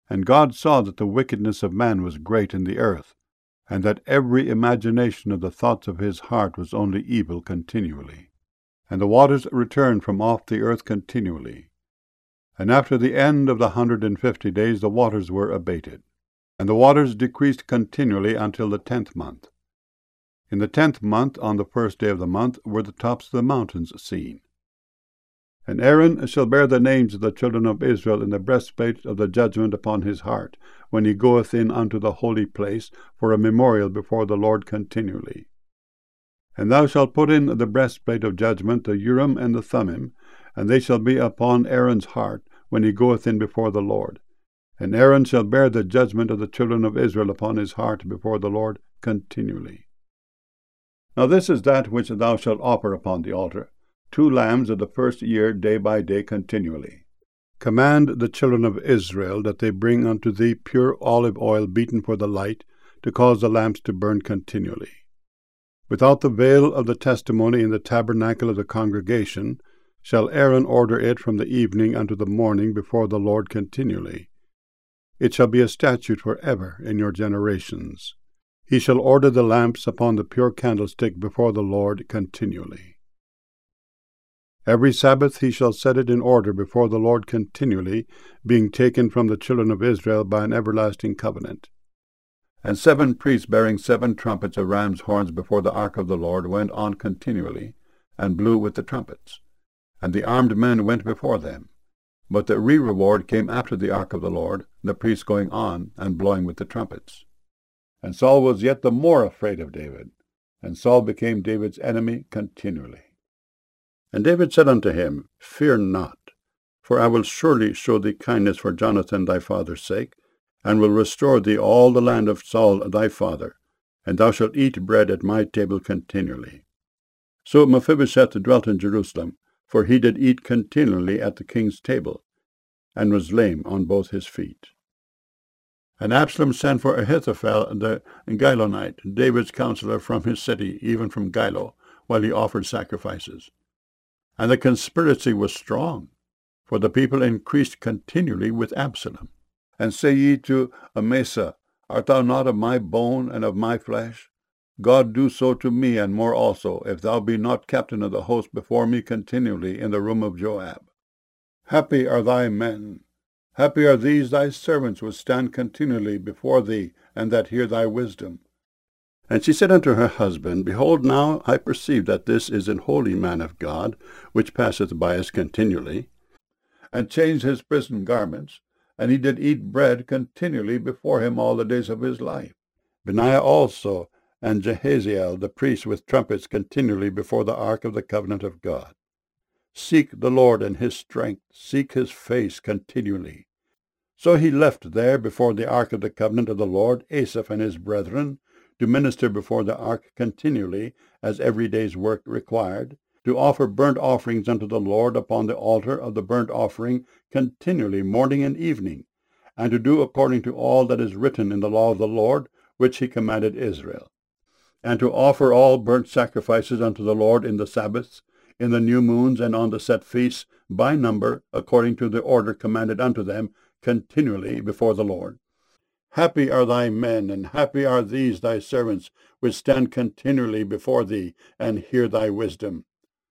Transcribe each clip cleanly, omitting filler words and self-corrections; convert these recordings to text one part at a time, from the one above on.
And God saw that the wickedness of man was great in the earth, and that every imagination of the thoughts of his heart was only evil continually. And the waters returned from off the earth continually. And after the end of the 150 days the waters were abated. And the waters decreased continually until the 10th month. In the 10th month, on the first day of the month, were the tops of the mountains seen. And Aaron shall bear the names of the children of Israel in the breastplate of the judgment upon his heart, when he goeth in unto the holy place, for a memorial before the Lord continually. And thou shalt put in the breastplate of judgment, the Urim and the Thummim, and they shall be upon Aaron's heart, when he goeth in before the Lord. And Aaron shall bear the judgment of the children of Israel upon his heart before the Lord continually. Now this is that which thou shalt offer upon the altar, 2 lambs of the first year day by day continually. Command the children of Israel that they bring unto thee pure olive oil beaten for the light, to cause the lamps to burn continually. Without the veil of the testimony in the tabernacle of the congregation shall Aaron order it from the evening unto the morning before the Lord continually. It shall be a statute for ever in your generations. He shall order the lamps upon the pure candlestick before the Lord continually. Every Sabbath he shall set it in order before the Lord continually, being taken from the children of Israel by an everlasting covenant. And 7 priests bearing 7 trumpets of ram's horns before the ark of the Lord went on continually, and blew with the trumpets. And the armed men went before them. But the reward came after the ark of the Lord, the priests going on and blowing with the trumpets. And Saul was yet the more afraid of David, and Saul became David's enemy continually. And David said unto him, Fear not, for I will surely show thee kindness for Jonathan thy father's sake, and will restore thee all the land of Saul thy father, and thou shalt eat bread at my table continually. So Mephibosheth dwelt in Jerusalem, for he did eat continually at the king's table, and was lame on both his feet. And Absalom sent for Ahithophel the Gilonite, David's counselor, from his city, even from Gilo, while he offered sacrifices. And the conspiracy was strong, for the people increased continually with Absalom. And say ye to Amasa, Art thou not of my bone and of my flesh? God do so to me, and more also, if thou be not captain of the host before me continually in the room of Joab. Happy are thy men, happy are these thy servants which stand continually before thee, and that hear thy wisdom. And she said unto her husband, Behold, now I perceive that this is an holy man of God, which passeth by us continually, and changed his prison garments, and he did eat bread continually before him all the days of his life. Benaiah also, and Jehaziel the priest with trumpets continually before the ark of the covenant of God. Seek the Lord and his strength, seek his face continually. So he left there before the ark of the covenant of the Lord Asaph and his brethren, to minister before the ark continually, as every day's work required, to offer burnt offerings unto the Lord upon the altar of the burnt offering continually, morning and evening, and to do according to all that is written in the law of the Lord, which he commanded Israel, and to offer all burnt sacrifices unto the Lord in the Sabbaths, in the new moons, and on the set feasts, by number, according to the order commanded unto them, continually before the Lord. Happy are thy men, and happy are these thy servants, which stand continually before thee, and hear thy wisdom.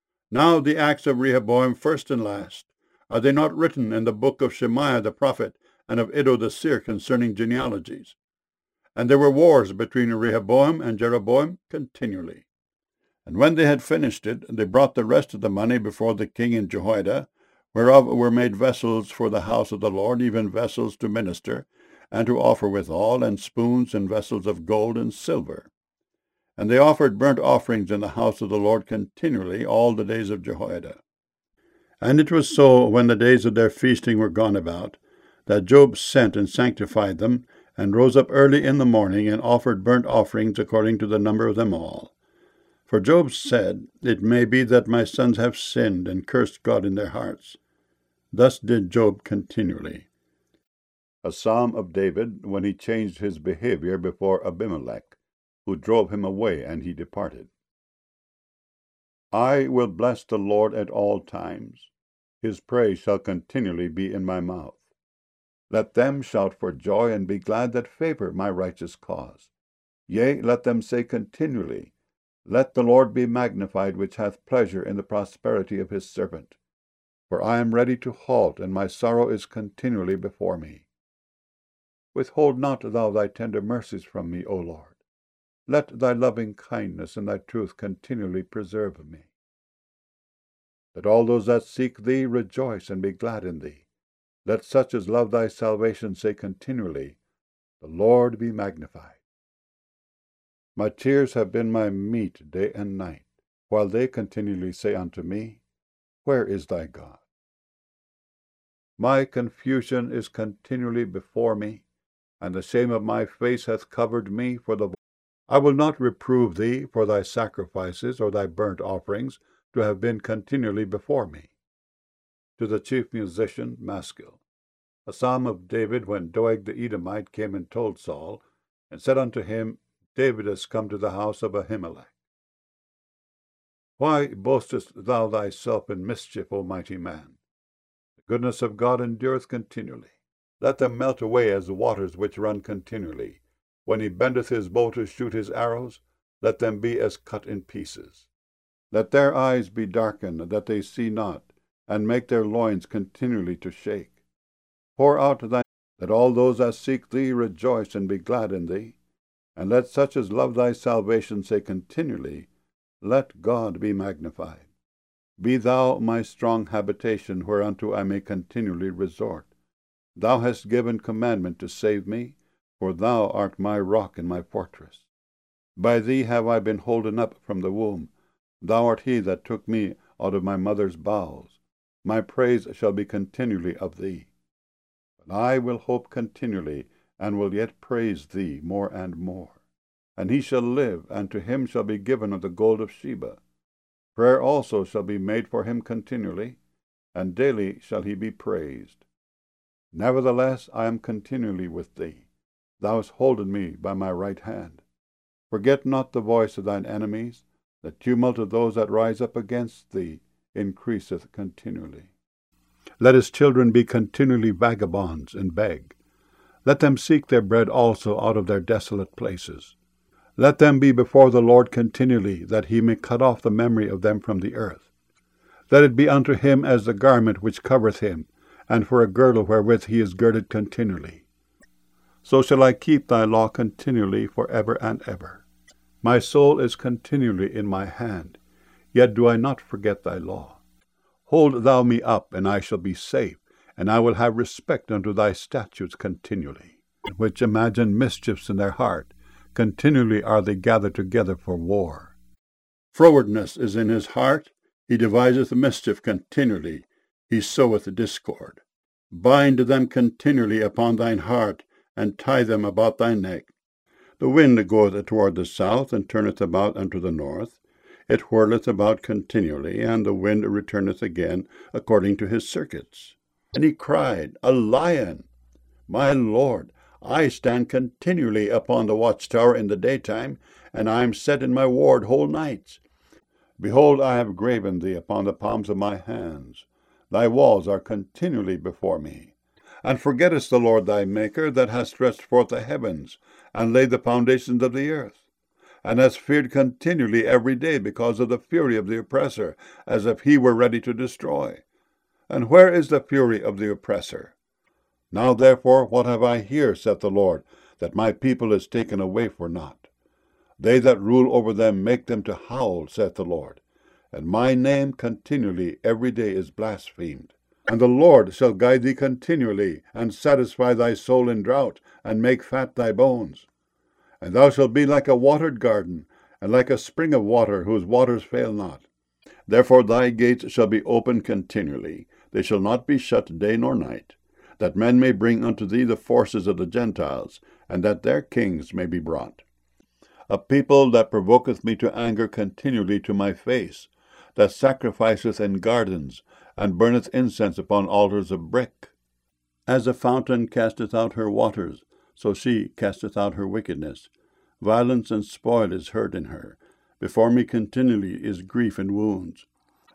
Now the acts of Rehoboam first and last, are they not written in the book of Shemaiah the prophet, and of Iddo the seer concerning genealogies? And there were wars between Rehoboam and Jeroboam continually. And when they had finished it, they brought the rest of the money before the king in Jehoiada, whereof were made vessels for the house of the Lord, even vessels to minister, and to offer withal, and spoons and vessels of gold and silver. And they offered burnt offerings in the house of the Lord continually all the days of Jehoiada. And it was so, when the days of their feasting were gone about, that Job sent and sanctified them, and rose up early in the morning, and offered burnt offerings according to the number of them all. For Job said, It may be that my sons have sinned, and cursed God in their hearts. Thus did Job continually. A psalm of David, when he changed his behavior before Abimelech, who drove him away, and he departed. I will bless the Lord at all times. His praise shall continually be in my mouth. Let them shout for joy and be glad that favor my righteous cause. Yea, let them say continually, Let the Lord be magnified, which hath pleasure in the prosperity of his servant. For I am ready to halt, and my sorrow is continually before me. Withhold not thou thy tender mercies from me, O Lord. Let thy loving kindness and thy truth continually preserve me. Let all those that seek thee rejoice and be glad in thee. Let such as love thy salvation say continually, The Lord be magnified. My tears have been my meat day and night, while they continually say unto me, Where is thy God? My confusion is continually before me, and the shame of my face hath covered me. I will not reprove thee for thy sacrifices or thy burnt offerings to have been continually before me. To the chief musician Maskil. A psalm of David, when Doeg the Edomite came and told Saul, and said unto him, David is come to the house of Ahimelech. Why boastest thou thyself in mischief, O mighty man? The goodness of God endureth continually. Let them melt away as the waters which run continually. When he bendeth his bow to shoot his arrows, let them be as cut in pieces. Let their eyes be darkened, that they see not, and make their loins continually to shake. Pour out thy, that all those that seek thee rejoice and be glad in thee. And let such as love thy salvation say continually, Let God be magnified. Be thou my strong habitation, whereunto I may continually resort. Thou hast given commandment to save me, for thou art my rock and my fortress. By thee have I been holden up from the womb. Thou art he that took me out of my mother's bowels. My praise shall be continually of thee. But I will hope continually, and will yet praise thee more and more. And he shall live, and to him shall be given of the gold of Sheba. Prayer also shall be made for him continually, and daily shall he be praised. Nevertheless, I am continually with thee. Thou hast holden me by my right hand. Forget not the voice of thine enemies. The tumult of those that rise up against thee increaseth continually. Let his children be continually vagabonds and beg. Let them seek their bread also out of their desolate places. Let them be before the Lord continually, that he may cut off the memory of them from the earth. Let it be unto him as the garment which covereth him, and for a girdle wherewith he is girded continually. So shall I keep thy law continually for ever and ever. My soul is continually in my hand, yet do I not forget thy law. Hold thou me up, and I shall be safe, and I will have respect unto thy statutes continually, which imagine mischiefs in their heart. Continually are they gathered together for war. Frowardness is in his heart. He deviseth mischief continually. He soweth discord. Bind them continually upon thine heart, and tie them about thy neck. The wind goeth toward the south, and turneth about unto the north. It whirleth about continually, and the wind returneth again according to his circuits. And he cried, A lion! My Lord, I stand continually upon the watchtower in the daytime, and I am set in my ward whole nights. Behold, I have graven thee upon the palms of my hands. Thy walls are continually before me. And forgettest the Lord thy Maker, that hast stretched forth the heavens, and laid the foundations of the earth, and hast feared continually every day because of the fury of the oppressor, as if he were ready to destroy. And where is the fury of the oppressor? Now therefore, what have I here, saith the Lord, that my people is taken away for naught? They that rule over them make them to howl, saith the Lord, and my name continually every day is blasphemed. And the Lord shall guide thee continually, and satisfy thy soul in drought, and make fat thy bones. And thou shalt be like a watered garden, and like a spring of water, whose waters fail not. Therefore thy gates shall be open continually, they shall not be shut day nor night, that men may bring unto thee the forces of the Gentiles, and that their kings may be brought. A people that provoketh me to anger continually to my face, that sacrificeth in gardens, and burneth incense upon altars of brick. As a fountain casteth out her waters, so she casteth out her wickedness. Violence and spoil is heard in her. Before me continually is grief and wounds.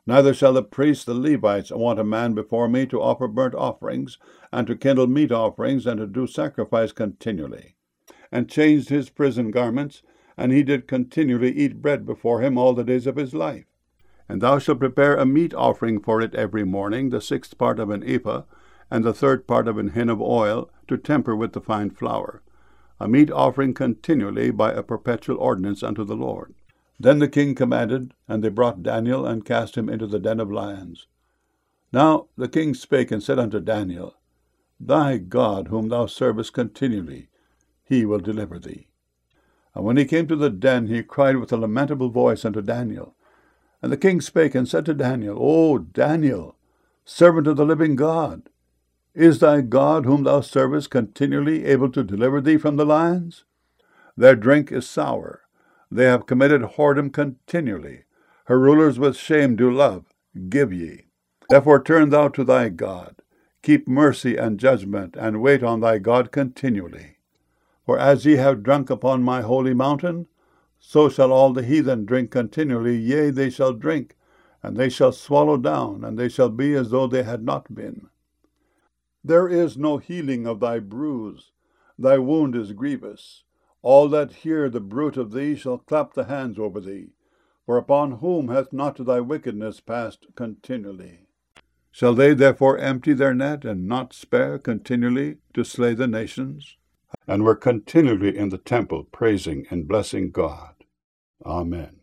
Neither shall the priests, the Levites, want a man before me to offer burnt offerings, and to kindle meat offerings, and to do sacrifice continually. And changed his prison garments, and he did continually eat bread before him all the days of his life. And thou shalt prepare a meat offering for it every morning, the 6th part of an ephah, and the 3rd part of an hin of oil, to temper with the fine flour, a meat offering continually by a perpetual ordinance unto the Lord. Then the king commanded, and they brought Daniel, and cast him into the den of lions. Now the king spake and said unto Daniel, Thy God, whom thou servest continually, he will deliver thee. And when he came to the den, he cried with a lamentable voice unto Daniel. And the king spake and said to Daniel, O Daniel, servant of the living God, is thy God, whom thou servest continually, able to deliver thee from the lions? Their drink is sour. They have committed whoredom continually. Her rulers with shame do love. Give ye. Therefore turn thou to thy God. Keep mercy and judgment, and wait on thy God continually. For as ye have drunk upon my holy mountain, so shall all the heathen drink continually. Yea, they shall drink, and they shall swallow down, and they shall be as though they had not been. There is no healing of thy bruise. Thy wound is grievous. All that hear the bruit of thee shall clap the hands over thee. For upon whom hath not thy wickedness passed continually? Shall they therefore empty their net, and not spare continually to slay the nations? And were continually in the temple praising and blessing God. Amen.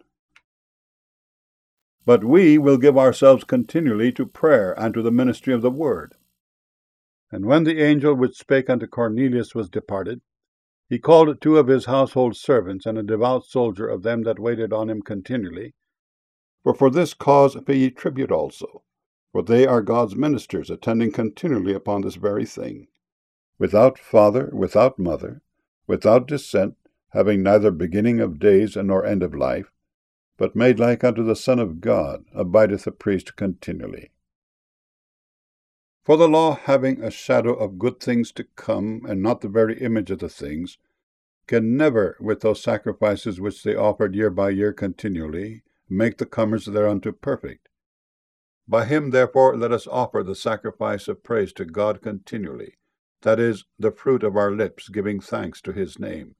But we will give ourselves continually to prayer and to the ministry of the word. And when the angel which spake unto Cornelius was departed, he called 2 of his household servants, and a devout soldier of them that waited on him continually. For this cause pay ye tribute also, for they are God's ministers, attending continually upon this very thing, without father, without mother, without descent, having neither beginning of days nor end of life, but made like unto the Son of God, abideth a priest continually. For the law, having a shadow of good things to come, and not the very image of the things, can never, with those sacrifices which they offered year by year continually, make the comers thereunto perfect. By him, therefore, let us offer the sacrifice of praise to God continually, that is, the fruit of our lips, giving thanks to his name.